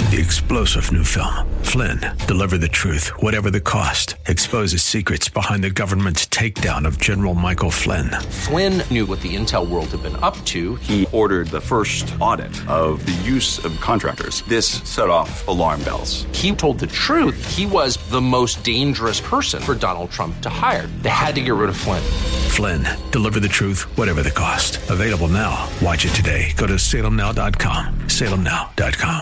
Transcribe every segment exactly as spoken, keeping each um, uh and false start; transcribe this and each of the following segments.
The explosive new film, Flynn, deliver the truth, whatever the cost. Exposes secrets behind the government's takedown of General Michael Flynn. Flynn knew what the intel world had been up to. He ordered the first audit of the use of contractors. This set off alarm bells. He told the truth. He was the most dangerous person for Donald Trump to hire. They had to get rid of Flynn. Flynn, deliver the truth, whatever the cost. Available now. Watch it today. Go to salem now dot com. salem now dot com.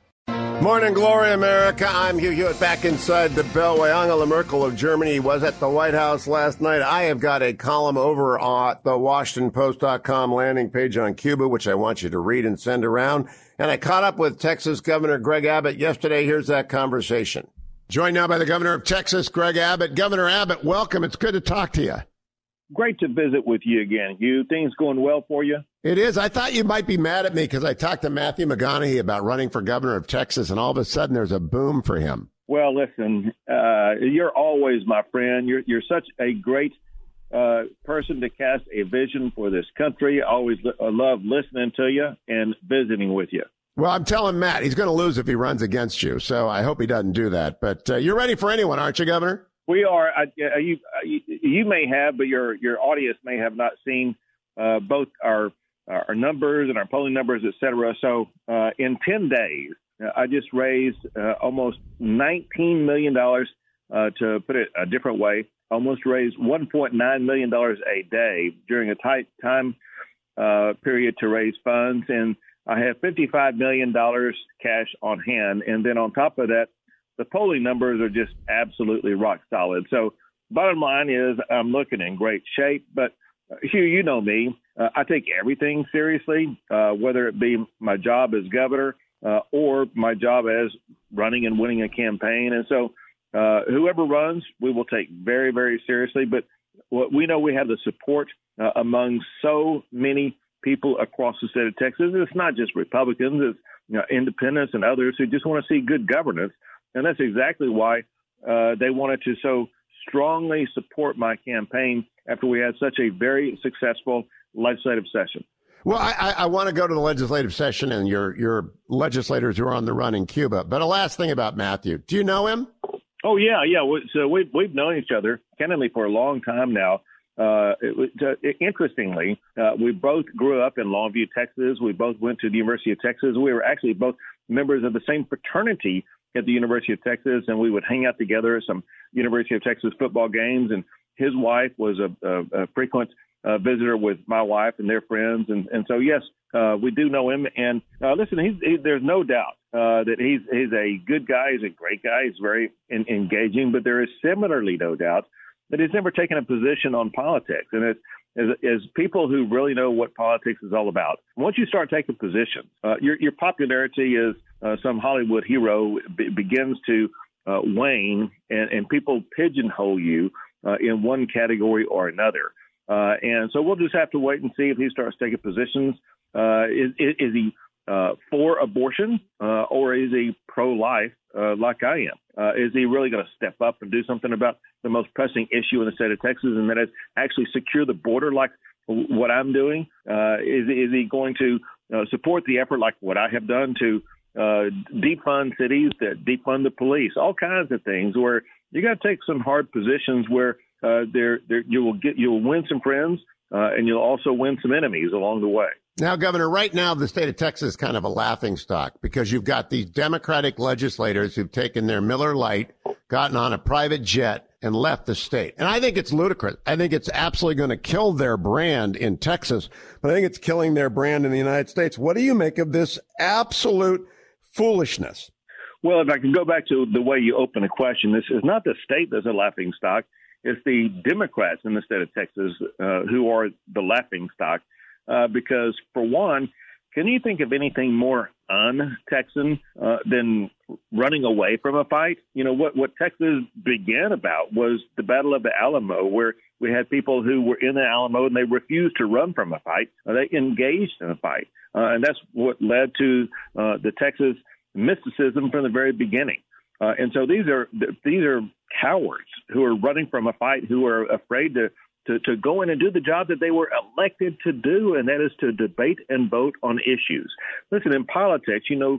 Morning Glory, America. I'm Hugh Hewitt back inside the Beltway. Angela Merkel of Germany was at the White House last night. I have got a column over at the Washington Post dot com landing page on Cuba, which I want you to read and send around. And I caught up with Texas Governor Greg Abbott yesterday. Here's that conversation. Joined now by the Governor of Texas, Greg Abbott. Governor Abbott, welcome. It's good to talk to you. Great to visit with you again, Hugh. Things going well for you? It is. I thought you might be mad at me because I talked to Matthew McConaughey about running for governor of Texas, and all of a sudden there's a boom for him. Well, listen, uh, you're always my friend. You're you're such a great uh, person to cast a vision for this country. I always li- I love listening to you and visiting with you. Well, I'm telling Matt he's going to lose if he runs against you, so I hope he doesn't do that. But uh, you're ready for anyone, aren't you, Governor? We are. I, uh, you, uh, you may have, but your your audience may have not seen uh, both our our numbers and our polling numbers, et cetera. So uh, in ten days, uh, I just raised uh, almost nineteen million dollars, uh, to put it a different way, almost raised one point nine million dollars a day during a tight time uh, period to raise funds. And I have fifty-five million dollars cash on hand. And then on top of that, the polling numbers are just absolutely rock solid. So bottom line is I'm looking in great shape. But uh, Hugh, you know me. Uh, I take everything seriously, uh, whether it be my job as governor uh, or my job as running and winning a campaign. And so uh, whoever runs, we will take very, very seriously. But what we know we have the support uh, among so many people across the state of Texas. It's not just Republicans, it's you know, independents and others who just want to see good governance. And that's exactly why uh, they wanted to so strongly support my campaign after we had such a very successful legislative session. Well, I, I, I want to go to the legislative session and your your legislators who are on the run in Cuba. But a last thing about Matthew. Do you know him? Oh, yeah, yeah. So we've, we've known each other, candidly, for a long time now. Uh, it, uh, interestingly, uh, we both grew up in Longview, Texas. We both went to the University of Texas. We were actually both members of the same fraternity at the University of Texas, and we would hang out together at some University of Texas football games. And his wife was a, a, a frequent uh, visitor with my wife and their friends. And, and so, yes, uh, we do know him. And uh, listen, he's, he, there's no doubt uh, that he's, he's a good guy. He's a great guy. He's very in, engaging. But there is similarly no doubt that he's never taken a position on politics. And as, as, as people who really know what politics is all about, once you start taking positions, uh, your, your popularity is uh, some Hollywood hero b- begins to uh, wane, and, and people pigeonhole you uh, in one category or another. Uh, and so we'll just have to wait and see if he starts taking positions. Uh, is, is, is he uh, for abortion uh, or is he pro-life uh, like I am? Uh, is he really going to step up and do something about the most pressing issue in the state of Texas, and that is actually secure the border like what I'm doing? Uh, is, is he going to uh, support the effort like what I have done to uh, defund cities, to defund the police, all kinds of things where you got to take some hard positions where uh, there, there you will get you will win some friends uh, and you'll also win some enemies along the way. Now, Governor, right now, the state of Texas is kind of a laughing stock because you've got these Democratic legislators who've taken their Miller Lite, gotten on a private jet, and left the state. And I think it's ludicrous. I think it's absolutely going to kill their brand in Texas, but I think it's killing their brand in the United States. What do you make of this absolute foolishness? Well, if I can go back to the way you opened the question, this is not the state that's a laughing stock. It's the Democrats in the state of Texas uh, who are the laughing stock. Uh, because, for one, can you think of anything more un-Texan uh, than running away from a fight? You know, what, what Texas began about was the Battle of the Alamo, where we had people who were in the Alamo and they refused to run from a fight. Uh, they engaged in a fight. Uh, and that's what led to uh, the Texas mysticism from the very beginning. Uh, and so these are these are cowards who are running from a fight, who are afraid to To, to go in and do the job that they were elected to do, and that is to debate and vote on issues. Listen, in politics, you know,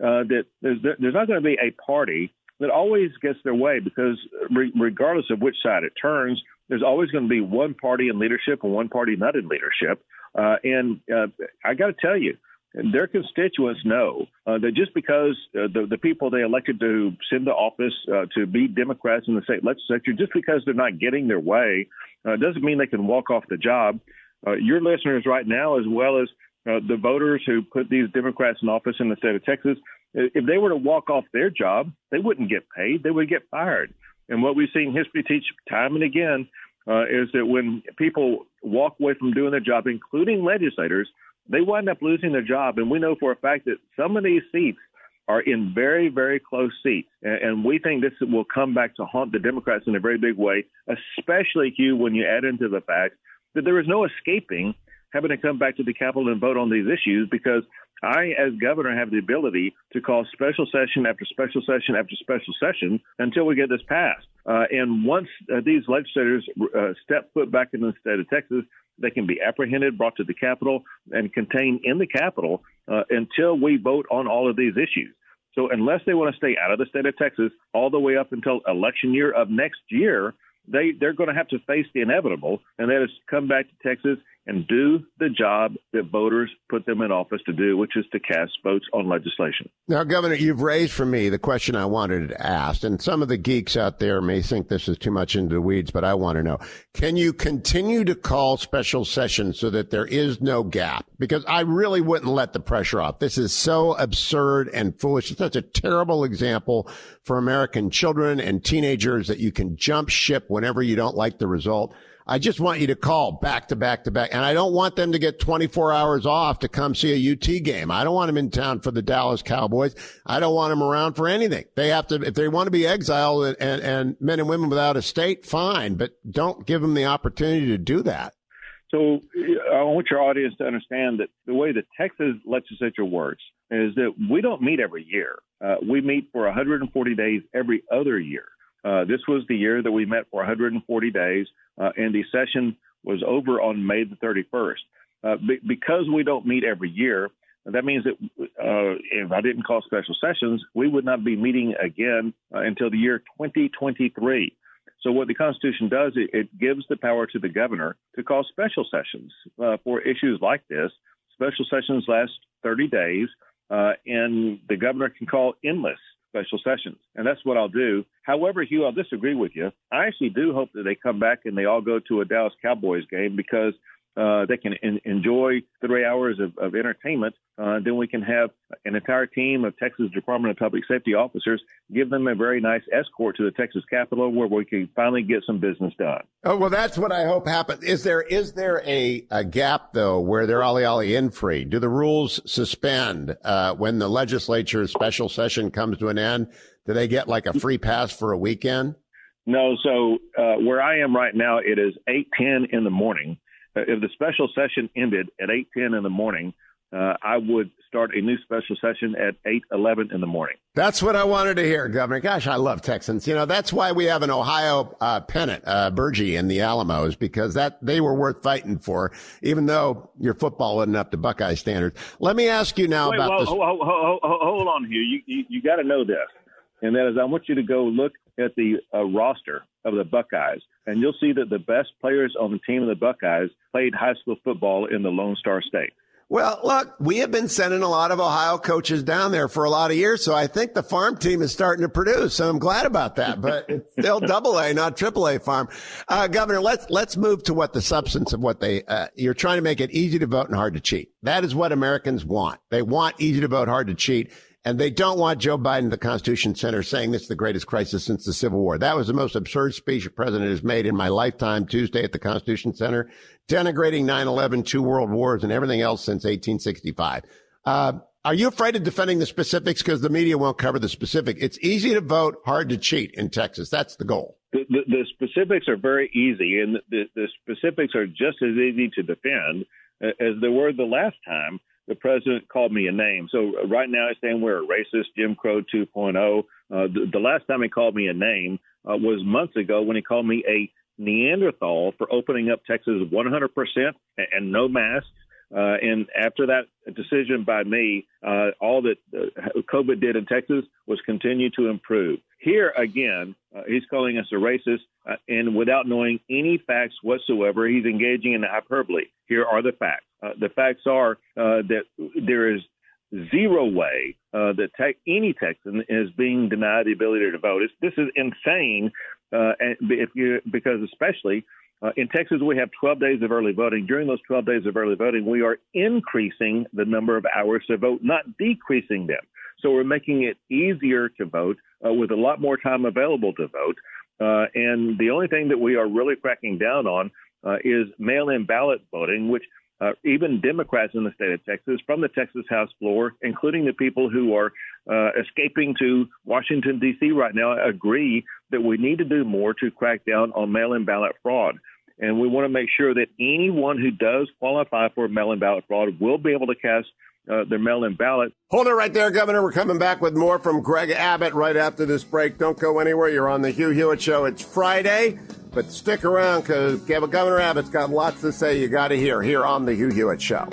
uh, that there's, there's not going to be a party that always gets their way, because re- regardless of which side it turns, there's always going to be one party in leadership and one party not in leadership. Uh, and uh, I got to tell you, their constituents know uh, that just because uh, the, the people they elected to send to office uh, to be Democrats in the state legislature, just because they're not getting their way, uh, doesn't mean they can walk off the job. Uh, your listeners right now, as well as uh, the voters who put these Democrats in office in the state of Texas, if they were to walk off their job, they wouldn't get paid. They would get fired. And what we've seen history teach time and again uh, is that when people walk away from doing their job, including legislators, they wind up losing their job. And we know for a fact that some of these seats are in very, very close seats. And, and we think this will come back to haunt the Democrats in a very big way, especially, Hugh, when you add into the fact that there is no escaping having to come back to the Capitol and vote on these issues, because I, as governor, have the ability to call special session after special session after special session until we get this passed. Uh, and once uh, these legislators uh, step foot back into the state of Texas, they can be apprehended, brought to the Capitol, and contained in the Capitol uh, until we vote on all of these issues. So unless they want to stay out of the state of Texas all the way up until election year of next year, they, they're going to have to face the inevitable, and that is come back to Texas and do the job that voters put them in office to do, which is to cast votes on legislation. Now, Governor, you've raised for me the question I wanted to ask, and some of the geeks out there may think this is too much into the weeds, but I want to know, can you continue to call special sessions so that there is no gap? Because I really wouldn't let the pressure off. This is so absurd and foolish. It's such a terrible example for American children and teenagers that you can jump ship whenever you don't like the result. I just want you to call back to back to back. And I don't want them to get twenty-four hours off to come see a U T game. I don't want them in town for the Dallas Cowboys. I don't want them around for anything. They have to, if they want to be exiled and, and, and men and women without a state, fine, but don't give them the opportunity to do that. So I want your audience to understand that the way the Texas legislature works is that we don't meet every year. Uh, we meet for one hundred forty days every other year. Uh, this was the year that we met for one hundred forty days, uh, and the session was over on May the thirty-first. Uh, be- because we don't meet every year, that means that uh, if I didn't call special sessions, we would not be meeting again uh, until the year twenty twenty-three. So what the Constitution does, it, it gives the power to the governor to call special sessions uh, for issues like this. Special sessions last thirty days, uh, and the governor can call endless special sessions. And that's what I'll do. However, Hugh, I'll disagree with you. I actually do hope that they come back and they all go to a Dallas Cowboys game, because uh, they can in, enjoy three hours of, of entertainment. Uh, then we can have an entire team of Texas Department of Public Safety officers give them a very nice escort to the Texas Capitol, where we can finally get some business done. Oh, well, that's what I hope happens. Is there is there a, a gap, though, where they're ollie ollie in free? Do the rules suspend uh, when the legislature's special session comes to an end? Do they get like a free pass for a weekend? No. So uh, where I am right now, it is eight ten in the morning. Uh, if the special session ended at eight ten in the morning, uh, I would start a new special session at eight eleven in the morning. That's what I wanted to hear, Governor. Gosh, I love Texans. You know, that's why we have an Ohio uh, pennant, uh, Burgee in the Alamos, because that they were worth fighting for, even though your football wasn't up to Buckeye standards. Let me ask you now Wait, about well, this. Hold, hold, hold, hold on, Hugh. You, you, you got to know this. And that is, I want you to go look at the uh, roster of the Buckeyes, and you'll see that the best players on the team of the Buckeyes played high school football in the Lone Star State. Well, look, we have been sending a lot of Ohio coaches down there for a lot of years, so I think the farm team is starting to produce. So I'm glad about that. But it's still double A, not triple A farm. Uh, Governor, let's let's move to what the substance of what they uh, you're trying to make it easy to vote and hard to cheat. That is what Americans want. They want easy to vote, hard to cheat. And they don't want Joe Biden at the Constitution Center saying this is the greatest crisis since the Civil War. That was the most absurd speech a president has made in my lifetime, Tuesday at the Constitution Center, denigrating nine eleven, two world wars, and everything else since eighteen sixty-five. Uh, are you afraid of defending the specifics because the media won't cover the specific? It's easy to vote, hard to cheat in Texas. That's the goal. The, the, the specifics are very easy, and the, the specifics are just as easy to defend as they were the last time the president called me a name. So right now he's saying we're a racist, Jim Crow two point oh. Uh, the, the last time he called me a name uh, was months ago when he called me a Neanderthal for opening up Texas one hundred percent and, and no masks. Uh, and after that decision by me, uh, all that uh, COVID did in Texas was continue to improve. Here again, uh, he's calling us a racist, uh, and without knowing any facts whatsoever, he's engaging in hyperbole. Here are the facts. Uh, the facts are uh, that there is zero way uh, that te- any Texan is being denied the ability to vote. It's, this is insane, uh, and if you because especially uh, in Texas we have twelve days of early voting. During those twelve days of early voting, we are increasing the number of hours to vote, not decreasing them. So we're making it easier to vote uh, with a lot more time available to vote. Uh, and the only thing that we are really cracking down on uh, is mail-in ballot voting, which Uh, even Democrats in the state of Texas, from the Texas House floor, including the people who are uh, escaping to Washington, D C right now, agree that we need to do more to crack down on mail-in ballot fraud. And we want to make sure that anyone who does qualify for mail-in ballot fraud will be able to cast uh, their mail-in ballot. Hold it right there, Governor. We're coming back with more from Greg Abbott right after this break. Don't go anywhere. You're on the Hugh Hewitt Show. It's Friday. But stick around because Governor Abbott's got lots to say you got to hear here on the Hugh Hewitt Show.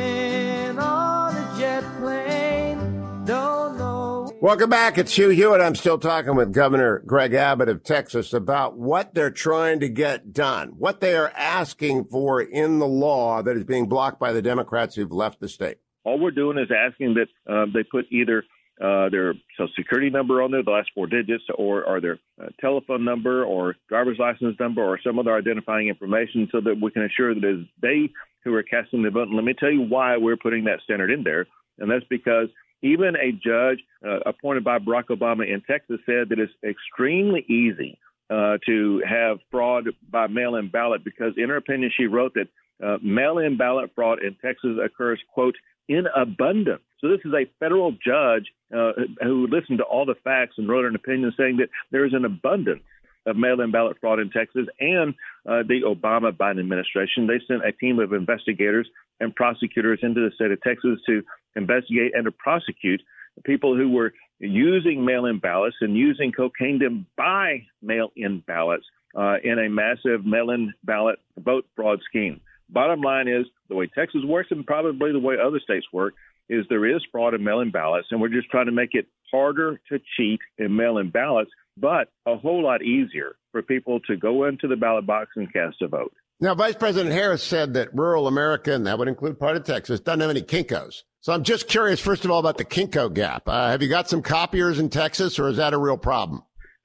On a jet plane, don't know. Welcome back. It's Hugh Hewitt. I'm still talking with Governor Greg Abbott of Texas about what they're trying to get done, what they are asking for in the law that is being blocked by the Democrats who've left the state. All we're doing is asking that uh, they put either Uh, their social security number on there, the last four digits, or, or their uh, telephone number or driver's license number or some other identifying information so that we can assure that it's they who are casting the vote. And let me tell you why we're putting that standard in there. And that's because even a judge uh, appointed by Barack Obama in Texas said that it's extremely easy uh, to have fraud by mail-in ballot because in her opinion, she wrote that uh, mail-in ballot fraud in Texas occurs, quote, in abundance. So this is a federal judge uh, who listened to all the facts and wrote an opinion saying that there is an abundance of mail-in ballot fraud in Texas. And uh, the Obama-Biden administration, they sent a team of investigators and prosecutors into the state of Texas to investigate and to prosecute people who were using mail-in ballots and using cocaine to buy mail-in ballots uh, in a massive mail-in ballot vote fraud scheme. Bottom line is the way Texas works and probably the way other states work is there is fraud in mail-in ballots, and we're just trying to make it harder to cheat in mail-in ballots, but a whole lot easier for people to go into the ballot box and cast a vote. Now, Vice President Harris said that rural America, and that would include part of Texas, doesn't have any Kinkos. So I'm just curious, first of all, about the Kinko gap. Uh, have you got some copiers in Texas, or is that a real problem?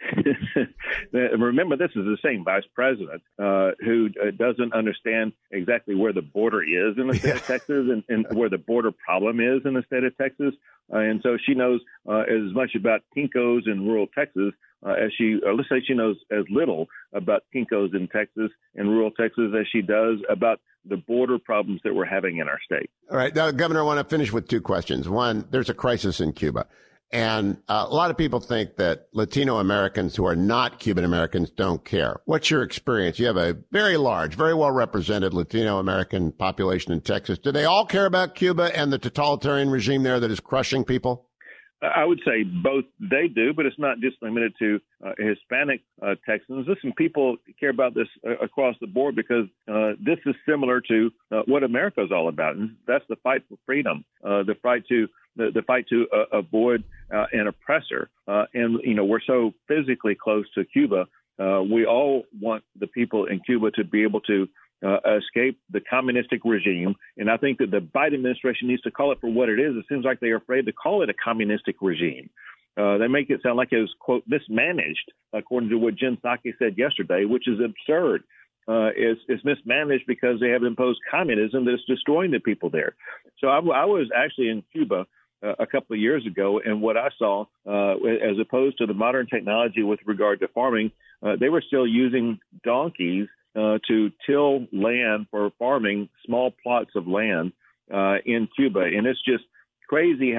Remember, this is the same vice president uh, who uh, doesn't understand exactly where the border is in the state of Texas and, and where the border problem is in the state of Texas. Uh, and so she knows uh, as much about Kinkos in rural Texas uh, as she, or let's say she knows as little about Kinkos in Texas and rural Texas as she does about the border problems that we're having in our state. All right. Now, Governor, I want to finish with two questions. One, there's a crisis in Cuba. And uh, a lot of people think that Latino Americans who are not Cuban Americans don't care. What's your experience? You have a very large, very well represented Latino American population in Texas. Do they all care about Cuba and the totalitarian regime there that is crushing people? I would say both they do, but it's not just limited to uh, Hispanic uh, Texans. Listen, people care about this uh, across the board because uh, this is similar to uh, what America is all about. And that's the fight for freedom, uh, the fight to the, the fight to uh, avoid uh, an oppressor. Uh, and, you know, we're so physically close to Cuba. Uh, we all want the people in Cuba to be able to Uh, escape the communistic regime. And I think that the Biden administration needs to call it for what it is. It seems like they're afraid to call it a communistic regime. Uh, they make it sound like it was, quote, mismanaged, according to what Jen Psaki said yesterday, which is absurd. Uh, it's, it's mismanaged because they have imposed communism that is destroying the people there. So I, I was actually in Cuba uh, a couple of years ago, and what I saw, uh, as opposed to the modern technology with regard to farming, uh, they were still using donkeys Uh, to till land for farming small plots of land uh, in Cuba. And it's just crazy how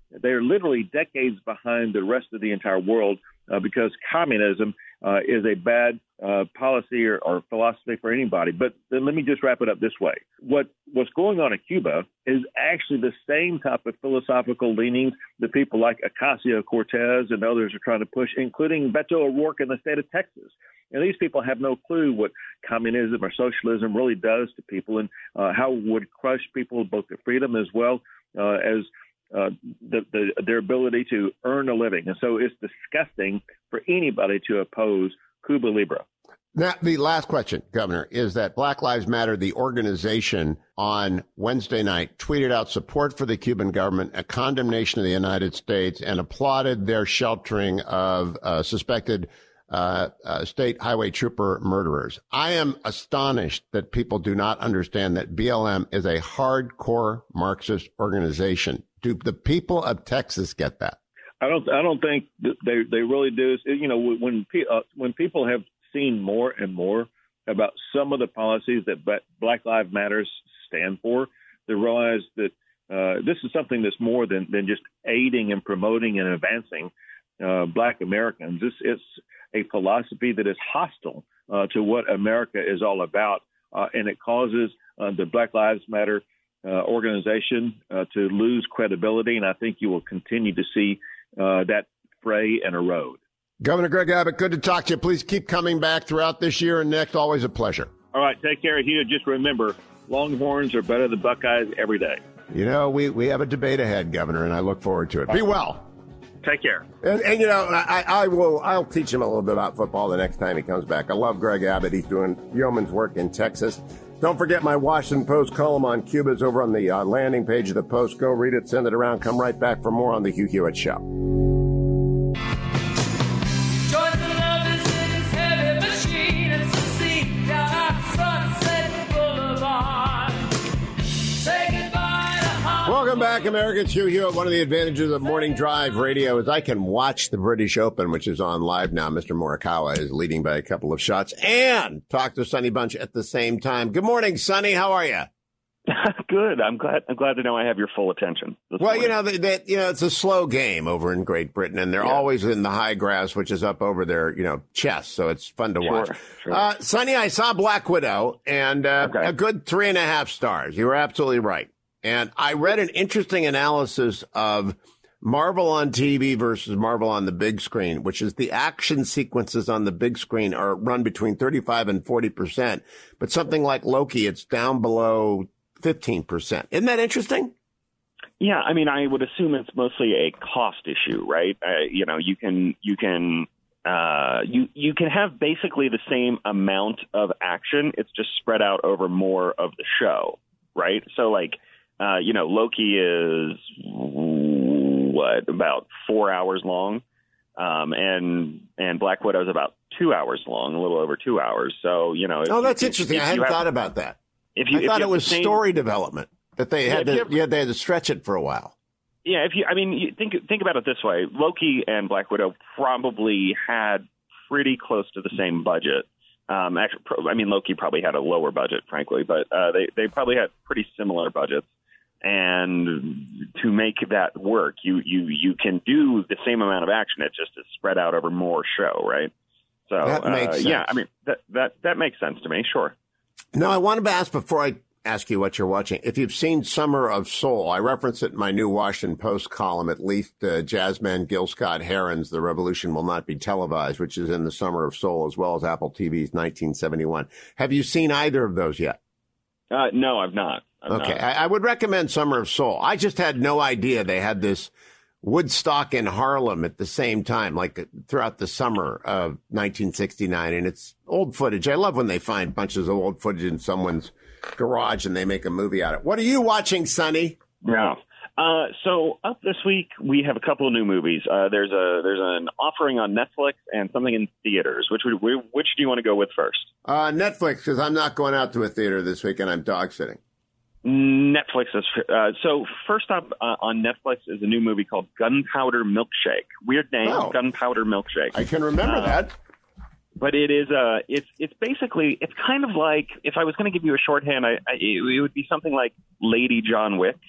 they're literally decades behind the rest of the entire world uh, because communism uh, is a bad uh, policy or, or philosophy for anybody. But then let me just wrap it up this way. What what's going on in Cuba is actually the same type of philosophical leanings that people like Ocasio-Cortez and others are trying to push, including Beto O'Rourke in the state of Texas. And these people have no clue what communism or socialism really does to people and uh, how it would crush people, both their freedom as well uh, as uh, the, the, their ability to earn a living. And so it's disgusting for anybody to oppose Cuba Libre. Now, the last question, Governor, is that Black Lives Matter, the organization, on Wednesday night tweeted out support for the Cuban government, a condemnation of the United States, and applauded their sheltering of uh, suspected uh, uh, state highway trooper murderers. I am astonished that people do not understand that B L M is a hardcore Marxist organization. Do the people of Texas get that? I don't. I don't think they they really do. You know, when uh, when people have seen more and more about some of the policies that Black Lives Matter stand for, they realize that uh, this is something that's more than, than just aiding and promoting and advancing uh, Black Americans. This is a philosophy that is hostile uh, to what America is all about, uh, and it causes uh, the Black Lives Matter uh, organization uh, to lose credibility, and I think you will continue to see uh, that fray and erode. Governor Greg Abbott, good to talk to you. Please keep coming back throughout this year and next. Always a pleasure. All right, take care, Hugh. Just remember, Longhorns are better than Buckeyes every day. You know, we, we have a debate ahead, Governor, and I look forward to it. Be well. Take care. And, and you know, I, I will, I'll teach him a little bit about football the next time he comes back. I love Greg Abbott. He's doing yeoman's work in Texas. Don't forget my Washington Post column on Cuba is over on the uh, landing page of the Post. Go read it, send it around. Come right back for more on the Hugh Hewitt Show. Welcome back, America. It's Hugh Hewitt. One of the advantages of Morning Drive Radio is I can watch the British Open, which is on live now. Mister Morikawa is leading by a couple of shots, and talk to Sonny Bunch at the same time. Good morning, Sonny. How are you? Good. I'm glad. I'm glad to know I have your full attention. Well, morning. you know that, that you know it's a slow game over in Great Britain, and they're yeah. always in the high grass, which is up over their you know chest, so it's fun to sure, watch. Sure. Uh, Sonny, I saw Black Widow, and uh, okay. a good three and a half stars. You were absolutely right. And I read an interesting analysis of Marvel on T V versus Marvel on the big screen, which is the action sequences on the big screen are run between thirty-five and forty percent. But something like Loki, it's down below fifteen percent. Isn't that interesting? Yeah, I mean, I would assume it's mostly a cost issue, right? Uh, you know, you can you can uh, you you can have basically the same amount of action. It's just spread out over more of the show, right? So, like. Uh, you know, Loki is what about four hours long, um, and and Black Widow is about two hours long, a little over two hours. So you know, oh, that's if, interesting. If I hadn't have, thought about that. If you, I if thought you it was same, story development that they had yeah, to, ever, yeah, they had to stretch it for a while. Yeah, if you, I mean, you think think about it this way: Loki and Black Widow probably had pretty close to the same budget. Um, actually, I mean, Loki probably had a lower budget, frankly, but uh, they they probably had pretty similar budgets. And to make that work, you, you, you can do the same amount of action. It just is spread out over more show, right? So, that makes uh, sense. yeah, I mean, that, that, that makes sense to me. Sure. No, I wanted to ask before I ask you what you're watching, if you've seen Summer of Soul. I reference it in my new Washington Post column, at least uh, jazzman Gil Scott-Heron's The Revolution Will Not Be Televised, which is in the Summer of Soul, as well as Apple T V's nineteen seventy-one. Have you seen either of those yet? Uh, no, I've not. I'm okay, not. I, I would recommend Summer of Soul. I just had no idea they had this Woodstock in Harlem at the same time, like throughout the summer of nineteen sixty-nine. And it's old footage. I love when they find bunches of old footage in someone's garage and they make a movie out of it. What are you watching, Sonny? Yeah. Uh, so up this week, we have a couple of new movies. Uh, there's a there's an offering on Netflix and something in theaters. Which would, which do you want to go with first? Uh, Netflix, because I'm not going out to a theater this week and I'm dog sitting. Netflix is uh, so first up uh, on Netflix is a new movie called Gunpowder Milkshake. Weird name, oh. Gunpowder Milkshake. I can remember uh, that. But it is uh it's it's basically it's kind of like if I was going to give you a shorthand, I, I, it would be something like Lady John Wick.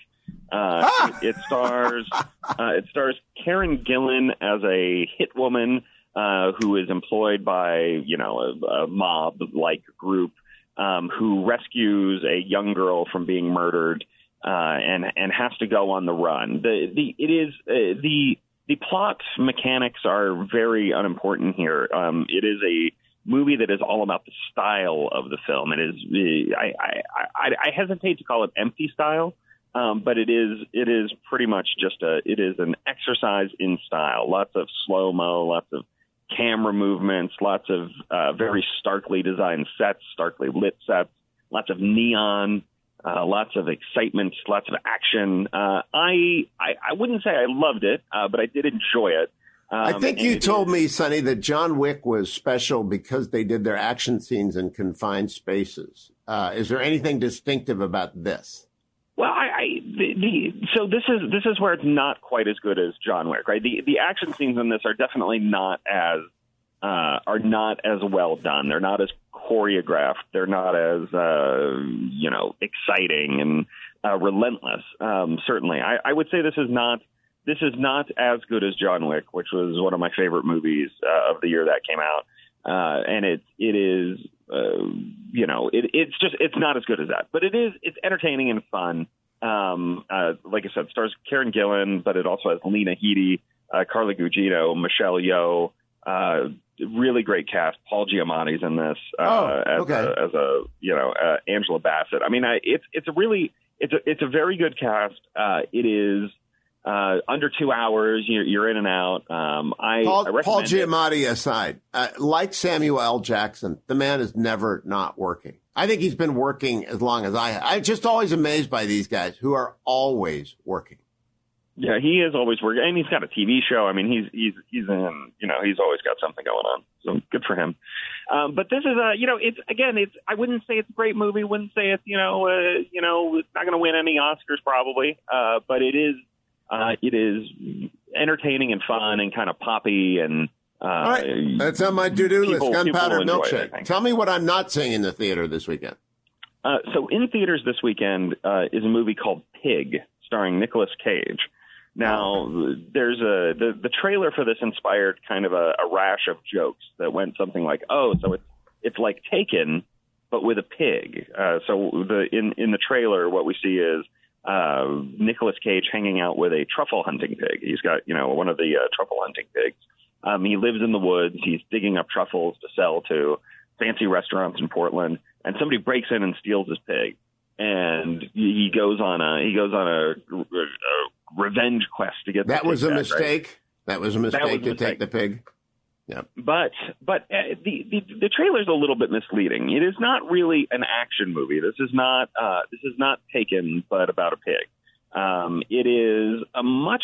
Uh, it, it stars uh, it stars Karen Gillan as a hit woman uh, who is employed by, you know, a, a mob-like group um, who rescues a young girl from being murdered uh, and and has to go on the run. The the it is uh, the the plot mechanics are very unimportant here. Um, it is a movie that is all about the style of the film. It is I I, I, I hesitate to call it empty style. Um, but it is it is pretty much just a it is an exercise in style. Lots of slow mo, lots of camera movements, lots of uh, very starkly designed sets, starkly lit sets, lots of neon, uh, lots of excitement, lots of action. Uh, I, I I wouldn't say I loved it, uh, but I did enjoy it. Um, I think you told is, me, Sonny, that John Wick was special because they did their action scenes in confined spaces. Uh, is there anything distinctive about this? Well, I, I the, the so this is this is where it's not quite as good as John Wick, right? The the action scenes in this are definitely not as uh, are not as well done. They're not as choreographed. They're not as uh, you know exciting and uh, relentless. Um, certainly, I, I would say this is not this is not as good as John Wick, which was one of my favorite movies uh, of the year that came out. Uh, and it it is. Uh, you know, it, it's just it's not as good as that, but it is it's entertaining and fun. Um, uh, like I said, stars Karen Gillan, but it also has Lena Headey, uh, Carla Gugino, Michelle Yeoh, uh, really great cast. Paul Giamatti's in this uh, oh, as, okay. a, as a you know uh, Angela Bassett. I mean, I, it's it's a really it's a it's a very good cast. Uh, it is. Uh, under two hours, you're, you're in and out. Um, I, Paul, I Paul recommend Giamatti it. aside, uh, like Samuel L. Jackson, the man is never not working. I think he's been working as long as I have. I'm just always amazed by these guys who are always working. Yeah, he is always working, and he's got a T V show. I mean, he's he's he's in. You know, he's always got something going on. So good for him. Um, but this is a, you know, it's again, it's. I wouldn't say it's a great movie. Wouldn't say it's, you know, uh, you know, it's not going to win any Oscars probably. Uh, but it is. Uh, it is entertaining and fun and kind of poppy and. Uh, All right, that's on my to-do list. Gunpowder Milkshake. It, Tell me what I'm not seeing in the theater this weekend. Uh, so in theaters this weekend uh, is a movie called Pig, starring Nicolas Cage. Now, there's a the, the trailer for this inspired kind of a, a rash of jokes that went something like, "Oh, so it's it's like Taken, but with a pig." Uh, so the in in the trailer, what we see is. Uh, Nicolas Cage hanging out with a truffle hunting pig. He's got, you know, one of the uh, truffle hunting pigs. Um, he lives in the woods. He's digging up truffles to sell to fancy restaurants in Portland. And somebody breaks in and steals his pig. And he goes on a he goes on a, a revenge quest to get. That the was pig a back, mistake. Right? That was a mistake was a to mistake. take the pig. Yeah, but but uh, the, the the trailer is a little bit misleading. It is not really an action movie. This is not uh, this is not Taken, but about a pig. Um, it is a much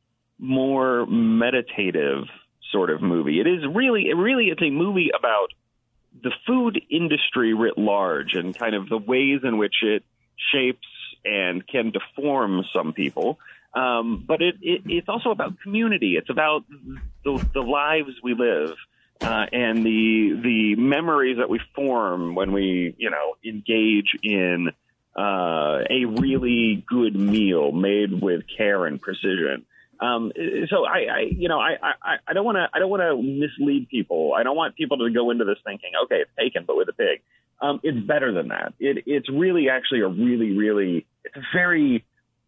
more meditative sort of movie. It is really it really is a movie about the food industry writ large and kind of the ways in which it shapes and can deform some people. Um, but it, it, it's also about community. It's about the, the lives we live uh, and the the memories that we form when we, you know, engage in uh, a really good meal made with care and precision. Um, so I, I, you know, I, I, I don't want to I don't want to mislead people. I don't want people to go into this thinking, okay, it's Taken, but with a pig. Um, it's better than that. It, it's really actually a really, really it's a very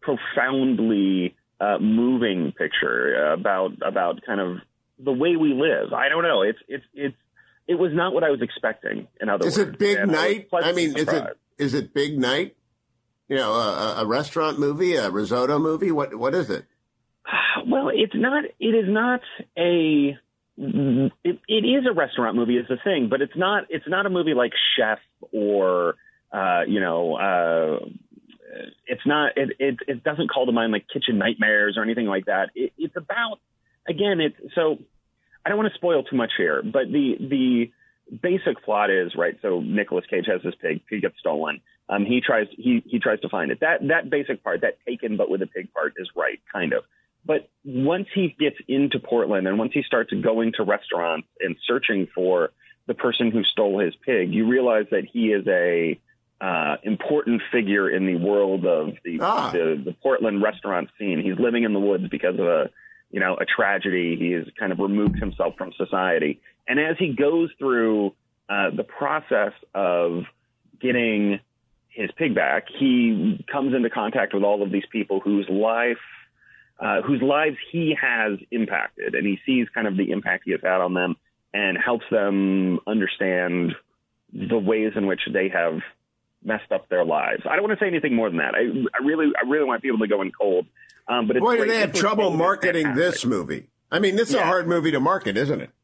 profoundly uh, moving picture about about kind of the way we live. I don't know. It's it's it's it was not what I was expecting. In other is words, it Big and Night? I, I mean, is it is it Big Night? You know, a, a restaurant movie, a risotto movie. What what is it? Well, it's not. It is not a. It, it is a restaurant movie, is the thing, but it's not. It's not a movie like Chef or uh, you know. Uh, It's not. It, it it doesn't call to mind like Kitchen Nightmares or anything like that. It, it's about again. It's so. I don't want to spoil too much here, but the the basic plot is right. So Nicolas Cage has this pig. Pig gets stolen. Um, he tries he he tries to find it. That that basic part, that Taken but with a pig part, is right, kind of. But once he gets into Portland and once he starts going to restaurants and searching for the person who stole his pig, you realize that he is a uh, important figure in the world of the, ah. the the Portland restaurant scene. He's living in the woods because of a you know a tragedy. He has kind of removed himself from society, and as he goes through uh, the process of getting his pig back, he comes into contact with all of these people whose life, uh, whose lives he has impacted, and he sees kind of the impact he has had on them, and helps them understand the ways in which they have messed up their lives. I don't want to say anything more than that. I, I really, I really want people to go in cold. Um, but it's boy, do great. they have trouble marketing this movie? I mean, this is yeah. a hard movie to market, isn't it?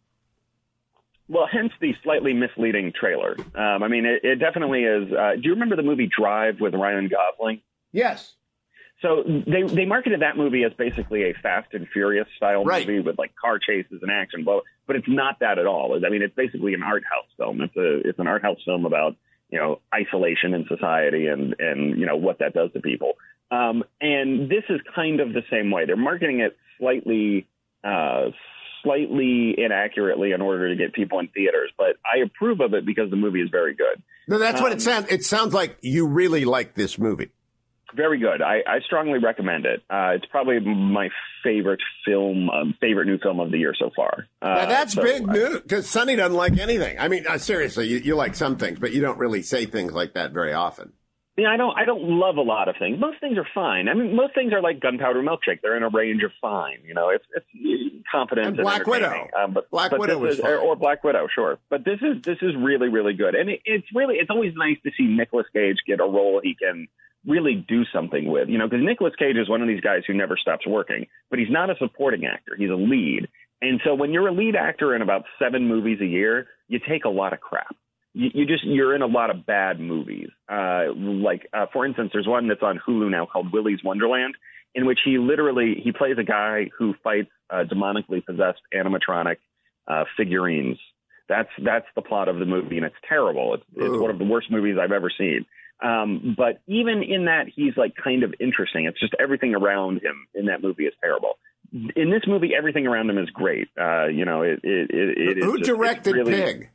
Well, hence the slightly misleading trailer. Um, I mean, it, it definitely is. Uh, do you remember the movie Drive with Ryan Gosling? Yes. So they they marketed that movie as basically a Fast and Furious style right. movie with like car chases and action, but but it's not that at all. I mean, it's basically an art house film. It's a it's an art house film about you know isolation in society and and you know what that does to people. Um, and this is kind of the same way. They're marketing it slightly. Uh, slightly inaccurately in order to get people in theaters, but I approve of it because the movie is very good. No, that's um, what it sounds. It sounds like you really like this movie. Very good. I, I strongly recommend it. Uh, it's probably my favorite film, um, favorite new film of the year so far. Uh, now that's so big I, news because Sonny doesn't like anything. I mean, uh, seriously, you, you like some things, but you don't really say things like that very often. Yeah, I don't. I don't love a lot of things. Most things are fine. I mean, most things are like Gunpowder Milkshake. They're in a range of fine. You know, it's it's competent and and Black Widow. Um, but Black but Widow was is, fine. or Black Widow, sure. But this is this is really really good, and it, it's really it's always nice to see Nicolas Cage get a role he can really do something with. You know, because Nicolas Cage is one of these guys who never stops working, but he's not a supporting actor. He's a lead, and so when you're a lead actor in about seven movies a year, you take a lot of crap. You, you just you're in a lot of bad movies. Uh, like uh, for instance, there's one that's on Hulu now called Willy's Wonderland, in which he literally he plays a guy who fights uh, demonically possessed animatronic uh, figurines. That's that's the plot of the movie, and it's terrible. It's, it's one of the worst movies I've ever seen. Um, but even in that, he's like kind of interesting. It's just everything around him in that movie is terrible. In this movie, everything around him is great. Uh, you know, it it, it, it Who is just, directed really, Pig?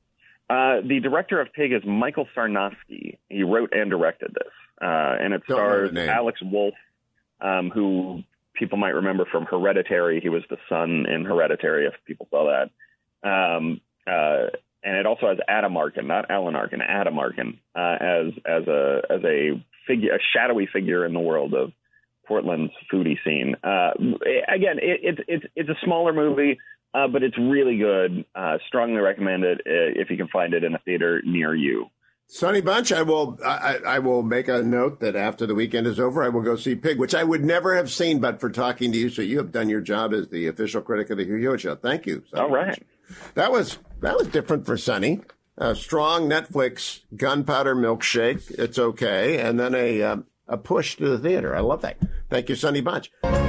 Uh, the director of Pig is Michael Sarnowski. He wrote and directed this. Uh, and it Don't know stars the name. Alex Wolff, um, who people might remember from Hereditary. He was the son in Hereditary, if people saw that. Um, uh, and it also has Adam Arkin, not Alan Arkin, Adam Arkin, uh, as as a as a figure, a shadowy figure in the world of Portland's foodie scene. Uh, again, it, it's it's it's a smaller movie. Uh, but it's really good. Uh, strongly recommend it uh, if you can find it in a theater near you. Sonny Bunch, I will I, I will make a note that after the weekend is over, I will go see Pig, which I would never have seen but for talking to you. So you have done your job as the official critic of the Hugh Hewitt Show. Thank you, Sonny All right. Bunch. That was that was different for Sonny. A strong Netflix Gunpowder Milkshake. It's okay, and then a um, a push to the theater. I love that. Thank you, Sonny Bunch.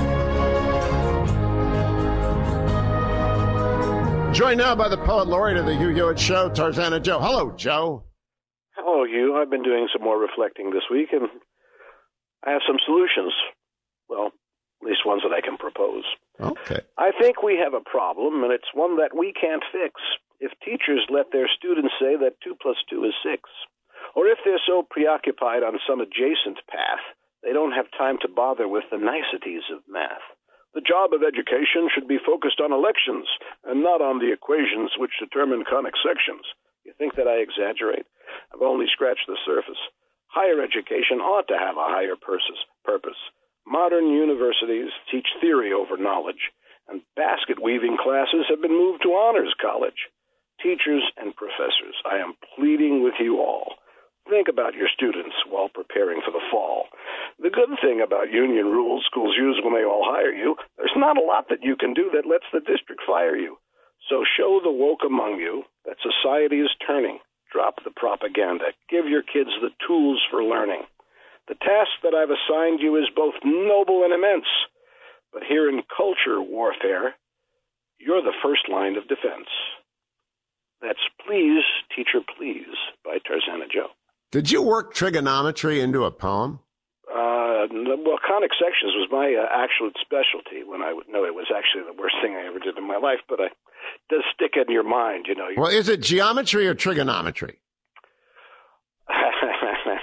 Joined now by the poet laureate of the Hugh Hewitt Show, Tarzana Joe. Hello, Joe. Hello, Hugh. I've been doing some more reflecting this week, and I have some solutions. Well, at least ones that I can propose. Okay. I think we have a problem, and it's one that we can't fix. If teachers let their students say that two plus two is six, or if they're so preoccupied on some adjacent path, they don't have time to bother with the niceties of math. The job of education should be focused on elections and not on the equations which determine conic sections. You think that I exaggerate? I've only scratched the surface. Higher education ought to have a higher purpose. Modern universities teach theory over knowledge, and basket weaving classes have been moved to honors college. Teachers and professors, I am pleading with you all. Think about your students while preparing for the fall. The good thing about union rules schools use when they all hire you, there's not a lot that you can do that lets the district fire you. So show the woke among you that society is turning. Drop the propaganda. Give your kids the tools for learning. The task that I've assigned you is both noble and immense. But here in culture warfare, you're the first line of defense. That's Please, Teacher, Please by Tarzana Joe. Did you work trigonometry into a poem? Uh, well, conic sections was my uh, actual specialty when I would know it was actually the worst thing I ever did in my life, but it does stick in your mind, you know. Well, is it geometry or trigonometry?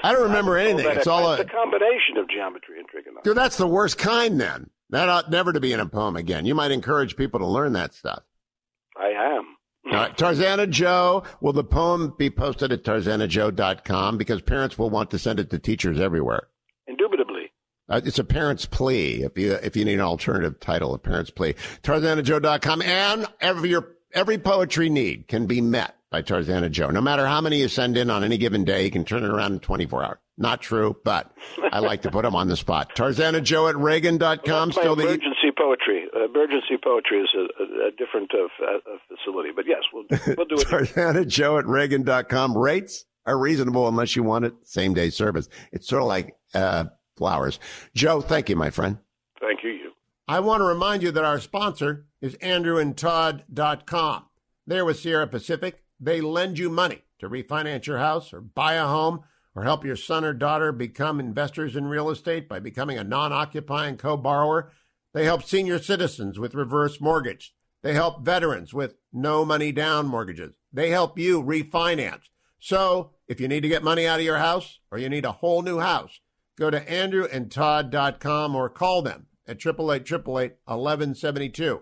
I don't remember anything. That it's all a, it's a combination of geometry and trigonometry. Dude, that's the worst kind then. That ought never to be in a poem again. You might encourage people to learn that stuff. I am. All right, Tarzana Joe, will the poem be posted at tarzana joe dot com? Because parents will want to send it to teachers everywhere. Indubitably. Uh, it's a parent's plea. If you if you need an alternative title, a parent's plea. tarzana joe dot com, and every your every poetry need can be met by Tarzana Joe. No matter how many you send in on any given day, you can turn it around in twenty-four hours. Not true, but I like to put them on the spot. Tarzana Joe at Reagan dot com. Well, still emergency the... poetry. Uh, emergency poetry is a, a, a different uh, uh, facility, but yes, we'll, we'll do it. Tarzana Joe at Reagan dot com. Rates are reasonable unless you want it. Same day service. It's sort of like uh, flowers. Joe, thank you, my friend. Thank you. You. I want to remind you that our sponsor is andrew and todd dot com. They're with Sierra Pacific. They lend you money to refinance your house or buy a home, or help your son or daughter become investors in real estate by becoming a non-occupying co-borrower. They help senior citizens with reverse mortgage. They help veterans with no money down mortgages. They help you refinance. So if you need to get money out of your house or you need a whole new house, go to andrew and todd dot com or call them at eight eight eight, eight eight eight, one one seven two.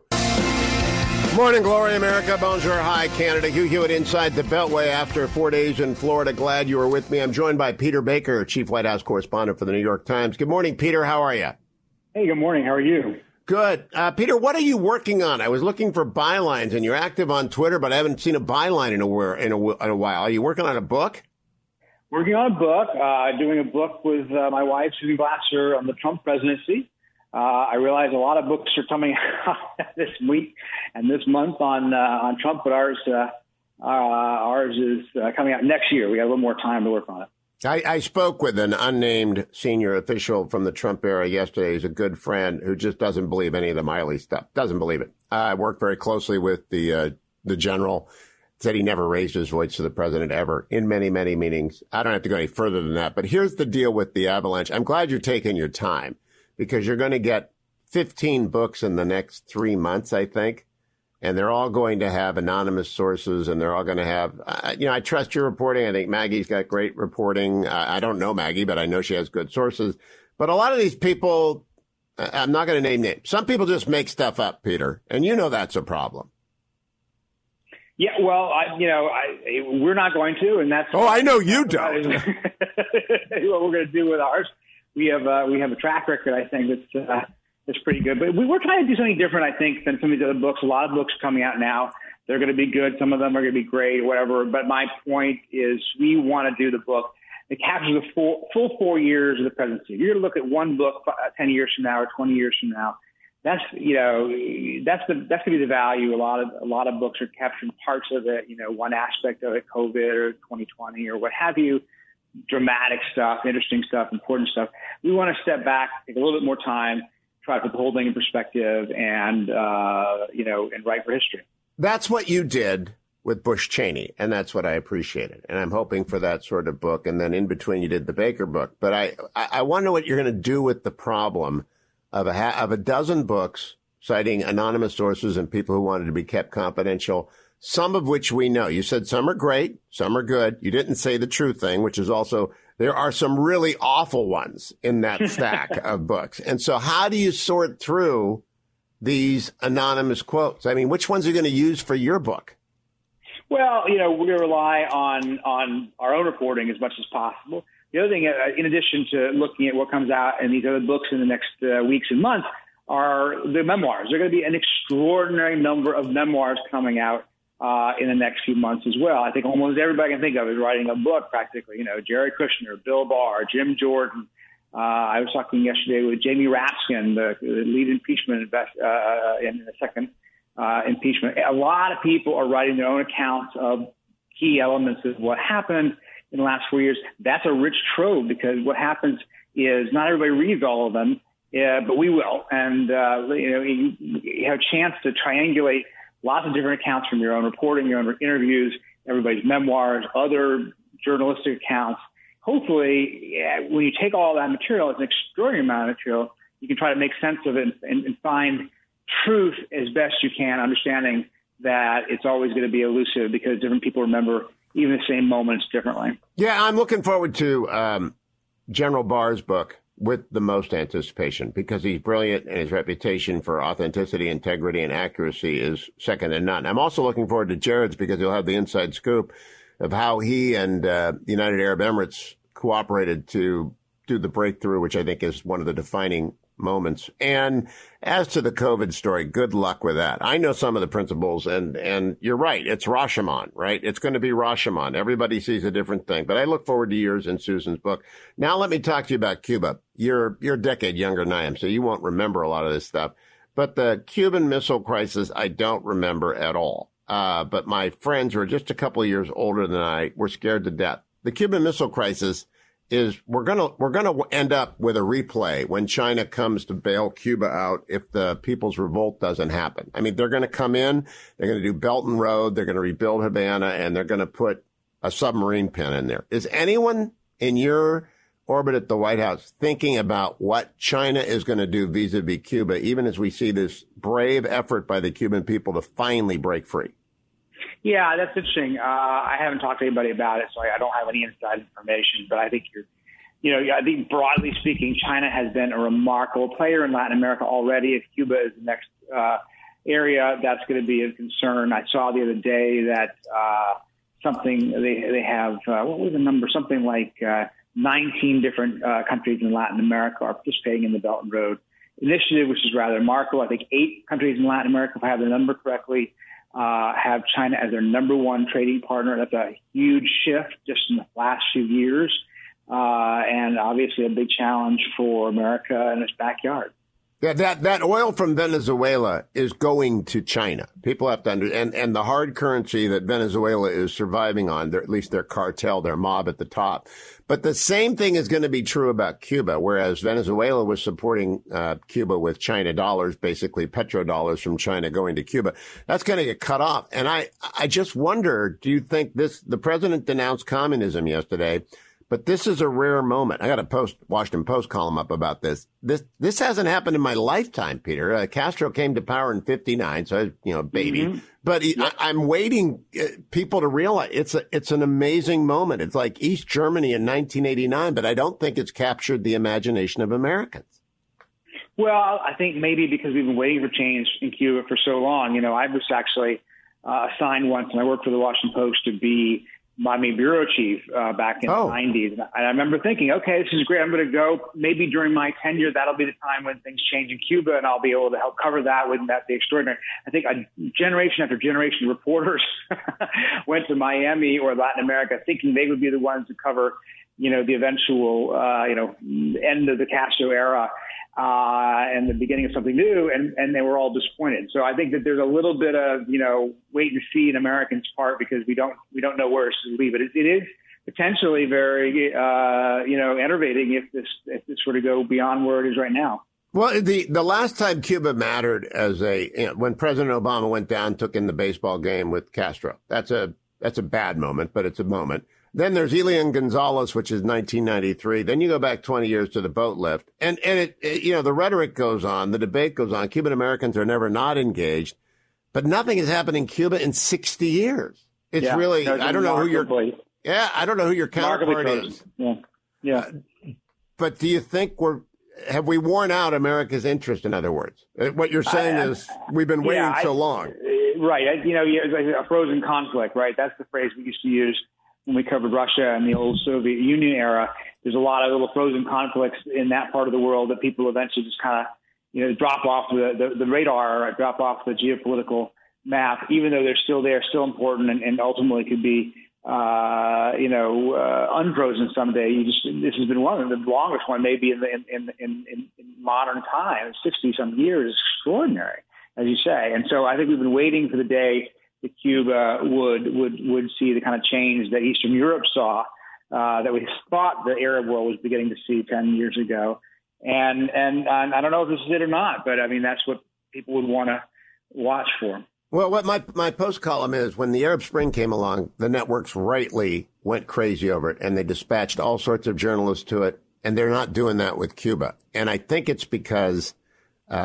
Morning, Glory, America. Bonjour, hi, Canada. Hugh Hewitt inside the Beltway after four days in Florida. Glad you were with me. I'm joined by Peter Baker, Chief White House Correspondent for the New York Times. Good morning, Peter. How are you? Hey, good morning. How are you? Good. Uh, Peter, what are you working on? I was looking for bylines, and you're active on Twitter, but I haven't seen a byline in a, in a, in a while. Are you working on a book? Working on a book. Uh, doing a book with uh, my wife, Susan Glasser, on the Trump presidency. Uh, I realize a lot of books are coming out this week and this month on uh, on Trump, but ours uh, uh, ours is uh, coming out next year. We got a little more time to work on it. I, I spoke with an unnamed senior official from the Trump era yesterday. He's a good friend who just doesn't believe any of the Miley stuff. Doesn't believe it. I worked very closely with the uh, the general. Said he never raised his voice to the president ever in many, many meetings. I don't have to go any further than that. But here's the deal with the avalanche. I'm glad you're taking your time, because you're going to get fifteen books in the next three months, I think. And they're all going to have anonymous sources, and they're all going to have, uh, you know, I trust your reporting. I think Maggie's got great reporting. Uh, I don't know Maggie, but I know she has good sources. But a lot of these people, I'm not going to name names. Some people just make stuff up, Peter. And you know that's a problem. Yeah, well, I, you know, I, we're not going to, and that's. Oh, I know you don't. What we're going to do with ours. We have uh, we have a track record, I think, that's uh, that's pretty good. But we were trying to do something different, I think, than some of these other books. A lot of books are coming out now. They're going to be good. Some of them are going to be great, whatever. But my point is, we want to do the book that captures the full, full four years of the presidency. If you're going to look at one book ten years from now or twenty years from now, that's you know that's the that's going to be the value. A lot of a lot of books are capturing parts of it. You know, one aspect of it, COVID or twenty twenty or what have you. Dramatic stuff, interesting stuff, important stuff. We want to step back, take a little bit more time, try to put the whole thing in perspective, and uh, you know, and write for history. That's what you did with Bush Cheney, and that's what I appreciated. And I'm hoping for that sort of book. And then in between, you did the Baker book. But I, I wonder what you're going to do with the problem of a ha- of a dozen books citing anonymous sources and people who wanted to be kept confidential. Some of which we know. You said some are great, some are good. You didn't say the true thing, which is also, there are some really awful ones in that stack of books. And so how do you sort through these anonymous quotes? I mean, which ones are you going to use for your book? Well, you know, we're going to rely on, on our own reporting as much as possible. The other thing, uh, in addition to looking at what comes out in these other books in the next uh, weeks and months, are the memoirs. There are going to be an extraordinary number of memoirs coming out Uh, in the next few months as well. I think almost everybody I can think of is writing a book practically. You know, Jared Kushner, Bill Barr, Jim Jordan. Uh, I was talking yesterday with Jamie Raskin, the, the lead impeachment invest, uh, in the second uh, impeachment. A lot of people are writing their own accounts of key elements of what happened in the last four years. That's a rich trove, because what happens is not everybody reads all of them, uh, but we will. And, uh, you know, you, you have a chance to triangulate lots of different accounts from your own reporting, your own interviews, everybody's memoirs, other journalistic accounts. Hopefully, yeah, when you take all that material, it's an extraordinary amount of material, you can try to make sense of it and, and find truth as best you can, understanding that it's always going to be elusive because different people remember even the same moments differently. Yeah, I'm looking forward to um, General Barr's book with the most anticipation because he's brilliant and his reputation for authenticity, integrity, and accuracy is second to none. I'm also looking forward to Jared's because he'll have the inside scoop of how he and uh, the United Arab Emirates cooperated to do the breakthrough, which I think is one of the defining moments. And as to the COVID story, good luck with that. I know some of the principles, and and you're right. It's Rashomon, right? It's going to be Rashomon. Everybody sees a different thing. But I look forward to yours and Susan's book. Now let me talk to you about Cuba. You're you're a decade younger than I am, so you won't remember a lot of this stuff. But the Cuban Missile Crisis, I don't remember at all. Uh, but my friends who are just a couple of years older than I were scared to death. The Cuban Missile Crisis is we're going to we're going to end up with a replay when China comes to bail Cuba out if the People's Revolt doesn't happen. I mean, they're going to come in, they're going to do Belt and Road, they're going to rebuild Havana, and they're going to put a submarine pin in there. Is anyone in your orbit at the White House thinking about what China is going to do vis-a-vis Cuba, even as we see this brave effort by the Cuban people to finally break free? Yeah, that's interesting. Uh, I haven't talked to anybody about it, so I don't have any inside information. But I think you're, you know, I think broadly speaking, China has been a remarkable player in Latin America already. If Cuba is the next uh, area, that's going to be a concern. I saw the other day that uh, something they they have uh, what was the number? Something like uh, nineteen different uh, countries in Latin America are participating in the Belt and Road Initiative, which is rather remarkable. I think eight countries in Latin America, if I have the number correctly, Uh, have China as their number one trading partner. That's a huge shift just in the last few years, uh, and obviously a big challenge for America in its backyard. Yeah, that, that oil from Venezuela is going to China. People have to understand, and, and the hard currency that Venezuela is surviving on, at least their cartel, their mob at the top. But the same thing is going to be true about Cuba, whereas Venezuela was supporting uh, Cuba with China dollars, basically petrodollars from China going to Cuba. That's going to get cut off. And I, I just wonder, do you think this, the president denounced communism yesterday, but this is a rare moment. I got a post Washington Post column up about this. This this hasn't happened in my lifetime, Peter. Uh, Castro came to power in fifty-nine, so I was, you know, baby. Mm-hmm. But he, I, I'm waiting uh, people to realize it's a, it's an amazing moment. It's like East Germany in nineteen eighty-nine, but I don't think it's captured the imagination of Americans. Well, I think maybe because we've been waiting for change in Cuba for so long. You know, I was actually uh, assigned once, and I worked for the Washington Post to be Miami bureau chief uh, back in oh. the nineties. And I remember thinking, okay, this is great. I'm going to go. Maybe during my tenure, that'll be the time when things change in Cuba, and I'll be able to help cover that. Wouldn't that be extraordinary? I think a generation after generation of reporters went to Miami or Latin America thinking they would be the ones to cover, you know, the eventual, uh, you know, end of the Castro era. Uh, and the beginning of something new, and, and they were all disappointed. So I think that there's a little bit of, you know, wait and see in Americans' part because we don't we don't know where to leave it. It, it is potentially very, uh, you know, enervating if this if this were to go beyond where it is right now. Well, the the last time Cuba mattered as a you know, when President Obama went down, took in the baseball game with Castro. That's a that's a bad moment, but it's a moment. Then there's Elian Gonzalez, which is nineteen ninety-three. Then you go back twenty years to the boat lift. And, and it, it, you know, the rhetoric goes on. The debate goes on. Cuban Americans are never not engaged. But nothing has happened in Cuba in sixty years. It's yeah, really, no, I don't know who your, yeah, I don't know who your counterpart is. Yeah. Yeah. Uh, but do you think we're, have we worn out America's interest, in other words? What you're saying I, is we've been waiting yeah, so I, long. Right. I, you know, a frozen conflict, right? That's the phrase we used to use when we covered Russia and the old Soviet Union era. There's a lot of little frozen conflicts in that part of the world that people eventually just kind of, you know, drop off the, the, the radar, or drop off the geopolitical map, even though they're still there, still important, and, and ultimately could be, uh, you know, uh, unfrozen someday. You just, this has been one of the longest one, maybe in the, in, in, in, in modern times, sixty some years, extraordinary, as you say. And so I think we've been waiting for the day that Cuba would would would see the kind of change that Eastern Europe saw, uh, that we thought the Arab world was beginning to see ten years ago. And, and and I don't know if this is it or not, but I mean, that's what people would want to watch for. Well, what my, my post column is, when the Arab Spring came along, the networks rightly went crazy over it, and they dispatched all sorts of journalists to it, and they're not doing that with Cuba. And I think it's because uh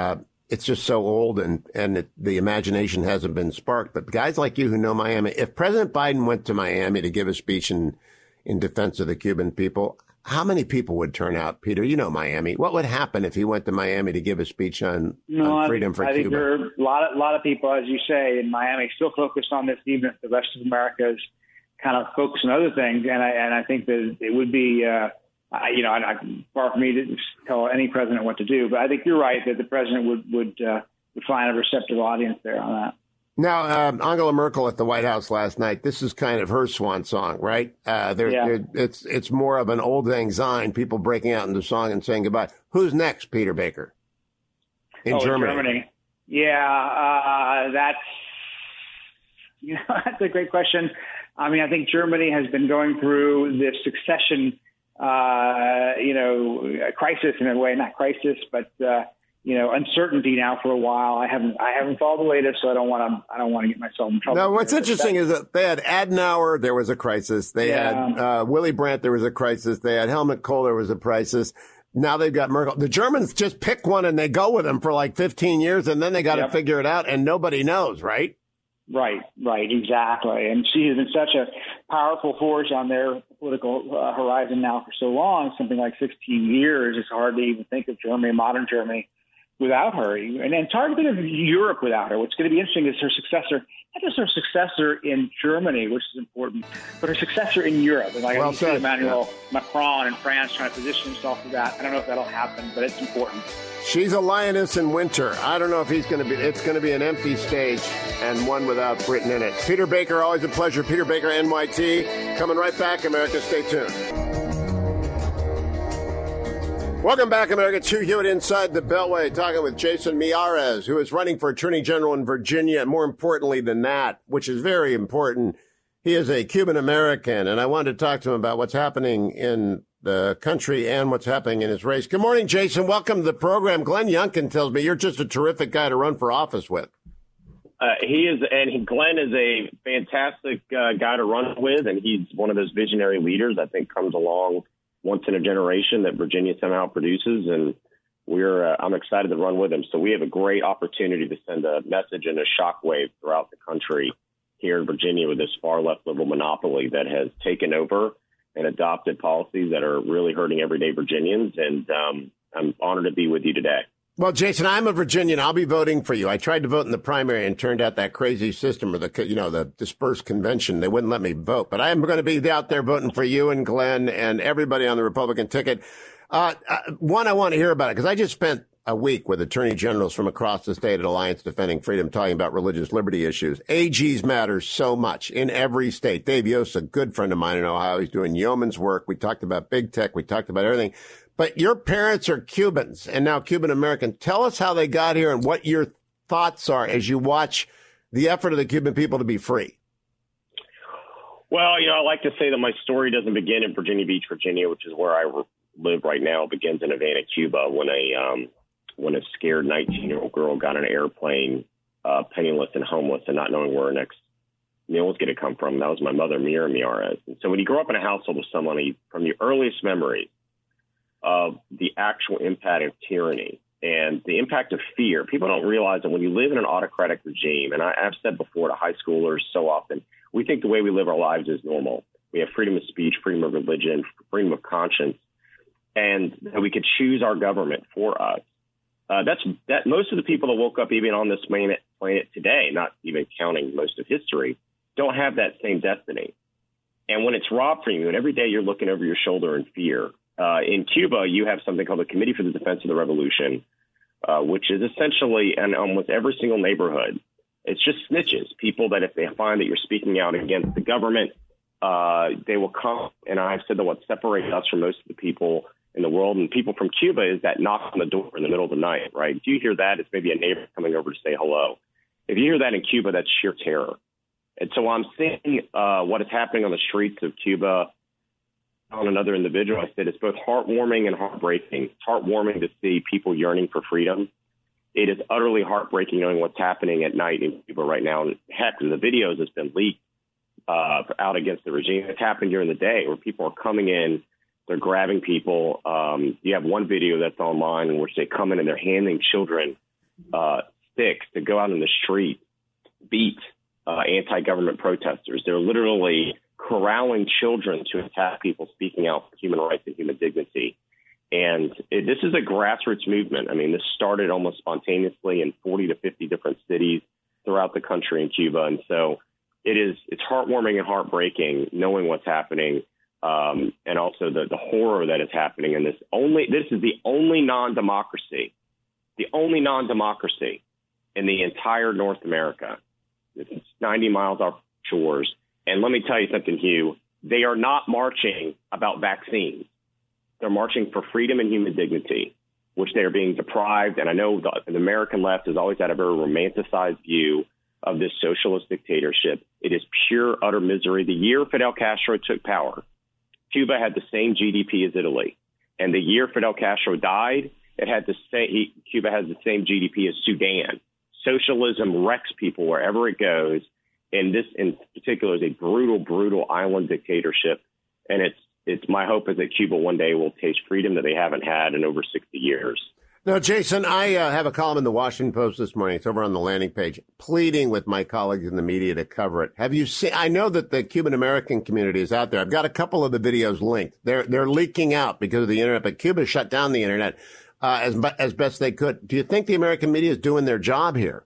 it's just so old and, and it, the imagination hasn't been sparked. But guys like you who know Miami, if President Biden went to Miami to give a speech in, in defense of the Cuban people, how many people would turn out, Peter? You know Miami. What would happen if he went to Miami to give a speech on, no, on freedom I, for I Cuba? think there are a lot, of, a lot of people, as you say, in Miami still focused on this, even if the rest of America is kind of focused on other things. And I, and I think that it would be, uh, I, you know, I, I, far from me to tell any president what to do, but I think you're right that the president would, would, uh, would find a receptive audience there on that. Now, um, Angela Merkel at the White House last night, this is kind of her swan song, right? Uh, they're, yeah. they're, it's, it's more of an old lang syne, people breaking out into song and saying goodbye. Who's next, Peter Baker? In oh, Germany. In Germany. Yeah, uh, that's, you know, that's a great question. I mean, I think Germany has been going through this succession, uh, you know, crisis in a way, not crisis, but, uh, you know, uncertainty now for a while. I haven't, I haven't followed the latest, so I don't want to, I don't want to get myself in trouble. Now, what's there. interesting is that they had Adenauer, there was a crisis. They Yeah. had uh, Willy Brandt, there was a crisis. They had Helmut Kohl, there was a crisis. Now they've got Merkel. The Germans just pick one and they go with them for like fifteen years, and then they got to Yep. figure it out, and nobody knows, right? Right, right, exactly. And she has been such a powerful force on their political uh, horizon now for so long, something like sixteen years. It's hard to even think of Germany, modern Germany, without her. And it's hard to think of Europe without her. What's going to be interesting is her successor, not just her successor in Germany, which is important, but her successor in Europe. And like Well I see said. Emmanuel Macron in France trying to position himself for that. I don't know if that'll happen, but it's important. She's a lioness in winter. I don't know if he's going to be, it's going to be an empty stage and one without Britain in it. Peter Baker, always a pleasure. Peter Baker, N Y T. Coming right back, America. Stay tuned. Welcome back, America. Hugh Hewitt inside the Beltway, talking with Jason Miyares, who is running for Attorney General in Virginia. And more importantly than that, which is very important, he is a Cuban American. And I wanted to talk to him about what's happening in the country and what's happening in his race. Good morning, Jason. Welcome to the program. Glenn Youngkin tells me you're just a terrific guy to run for office with. Uh, he is, and he, Glenn is a fantastic uh, guy to run with, and he's one of those visionary leaders I think comes along once in a generation that Virginia somehow produces, and we're uh, I'm excited to run with him. So we have a great opportunity to send a message and a shockwave throughout the country here in Virginia with this far left liberal monopoly that has taken over and adopted policies that are really hurting everyday Virginians. And um, I'm honored to be with you today. Well, Jason, I'm a Virginian. I'll be voting for you. I tried to vote in the primary and turned out that crazy system of the, you know, the dispersed convention. They wouldn't let me vote, but I am going to be out there voting for you and Glenn and everybody on the Republican ticket. Uh, uh one, I want to hear about it because I just spent a week with attorney generals from across the state at Alliance Defending Freedom talking about religious liberty issues. A Gs matter so much in every state. Dave Yost, a good friend of mine in Ohio, he's doing yeoman's work. We talked about big tech. We talked about everything. But your parents are Cubans and now Cuban American. Tell us how they got here and what your thoughts are as you watch the effort of the Cuban people to be free. Well, you know, I like to say that my story doesn't begin in Virginia Beach, Virginia, which is where I live right now. It begins in Havana, Cuba, when a um, when a scared nineteen-year-old girl got on an airplane, uh, penniless and homeless, and not knowing where her next meal was going to come from. That was my mother, Mira Miyares. And so when you grow up in a household with someone, from the earliest memories of the actual impact of tyranny and the impact of fear, people don't realize that when you live in an autocratic regime, and I, I've said before to high schoolers so often, we think the way we live our lives is normal. We have freedom of speech, freedom of religion, freedom of conscience, and that we could choose our government for us. Uh, that's that. Most of the people that woke up even on this planet, planet today, not even counting most of history, don't have that same destiny. And when it's robbed from you, and every day you're looking over your shoulder in fear. Uh, in Cuba, you have something called the Committee for the Defense of the Revolution, uh, which is essentially in almost every single neighborhood. It's just snitches, people that if they find that you're speaking out against the government, uh, they will come. And I've said that what separates us from most of the people in the world and people from Cuba is that knock on the door in the middle of the night, right? If you hear that, it's maybe a neighbor coming over to say hello. If you hear that in Cuba, that's sheer terror. And so I'm seeing uh, what is happening on the streets of Cuba on another individual. I said it's both heartwarming and heartbreaking. It's heartwarming to see people yearning for freedom. It is utterly heartbreaking knowing what's happening at night in Cuba right now. And heck, the videos has been leaked uh, out against the regime. It's happened during the day where people are coming in, they're grabbing people. Um, you have one video that's online in which they come in and they're handing children uh, sticks to go out in the street, beat uh, anti-government protesters. They're literally corralling children to attack people speaking out for human rights and human dignity. And it, this is a grassroots movement. I mean, this started almost spontaneously in forty to fifty different cities throughout the country in Cuba. And so it is, it's heartwarming and heartbreaking knowing what's happening. Um, and also the, the horror that is happening in this only, this is the only non-democracy, the only non-democracy in the entire North America. It's ninety miles off shores. And let me tell you something, Hugh, they are not marching about vaccines. They're marching for freedom and human dignity, which they are being deprived. And I know the, the American left has always had a very romanticized view of this socialist dictatorship. It is pure, utter misery. The year Fidel Castro took power, Cuba had the same G D P as Italy. And the year Fidel Castro died, it had the same, he, Cuba has the same G D P as Sudan. Socialism wrecks people wherever it goes. And this in particular is a brutal, brutal island dictatorship. And it's, it's my hope is that Cuba one day will taste freedom that they haven't had in over sixty years. Now, Jason, I uh, have a column in the Washington Post this morning. It's over on the landing page, pleading with my colleagues in the media to cover it. Have you seen? I know that the Cuban American community is out there. I've got a couple of the videos linked. They're they're leaking out because of the internet, but Cuba shut down the internet uh, as as best they could. Do you think the American media is doing their job here?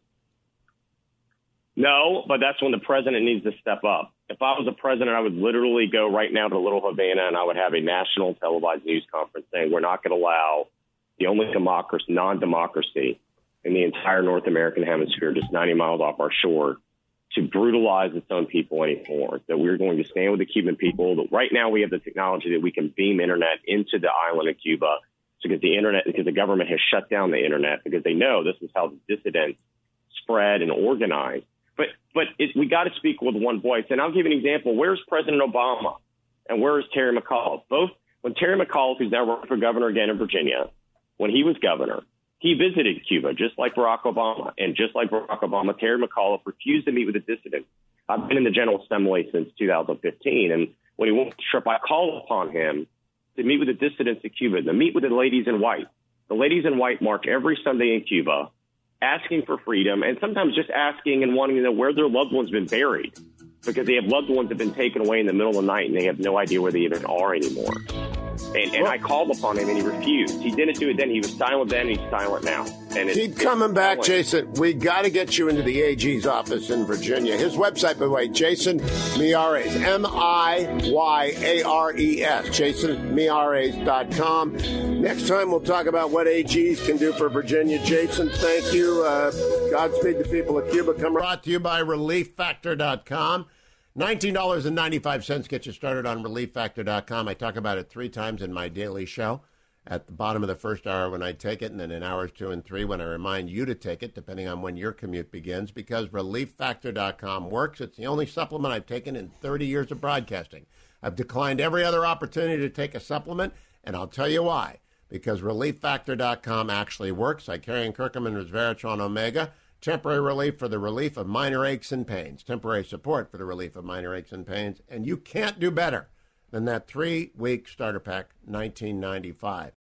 No, but that's when the president needs to step up. If I was a president, I would literally go right now to Little Havana and I would have a national televised news conference saying we're not going to allow the only democracy, non-democracy in the entire North American hemisphere, just ninety miles off our shore, to brutalize its own people anymore. That we're going to stand with the Cuban people. That right now we have the technology that we can beam internet into the island of Cuba because the internet, because the government has shut down the internet because they know this is how the dissidents spread and organize. But but it, we got to speak with one voice. And I'll give you an example. Where's President Obama and where is Terry McAuliffe? Both when Terry McAuliffe, who's now running for governor again in Virginia, when he was governor, he visited Cuba just like Barack Obama. And just like Barack Obama, Terry McAuliffe refused to meet with the dissidents. I've been in the General Assembly since two thousand fifteen. And when he went to trip, I called upon him to meet with the dissidents of Cuba, to meet with the ladies in white. The ladies in white march every Sunday in Cuba, asking for freedom and sometimes just asking and wanting to know where their loved ones have been buried because they have loved ones that have been taken away in the middle of the night and they have no idea where they even are anymore. And, and I called upon him and he refused. He didn't do it then. He was silent then. He's silent now. And it's, Keep coming it's back, silent. Jason. We got to get you into the A G's office in Virginia. His website, by the way, Jason Miyares, M I Y A R E S, jason miyares dot com. Next time we'll talk about what A Gs can do for Virginia. Jason, thank you. Uh, Godspeed to people of Cuba. Come brought to you by relief factor dot com. nineteen dollars and ninety-five cents gets you started on relief factor dot com. I talk about it three times in my daily show. At the bottom of the first hour when I take it, and then in hours two and three when I remind you to take it, depending on when your commute begins, because relief factor dot com works. It's the only supplement I've taken in thirty years of broadcasting. I've declined every other opportunity to take a supplement, and I'll tell you why. Because relief factor dot com actually works. Icarian Curcumin Resveratrol Omega. Temporary relief for the relief of minor aches and pains. Temporary support for the relief of minor aches and pains. And you can't do better than that three-week starter pack, nineteen ninety-five.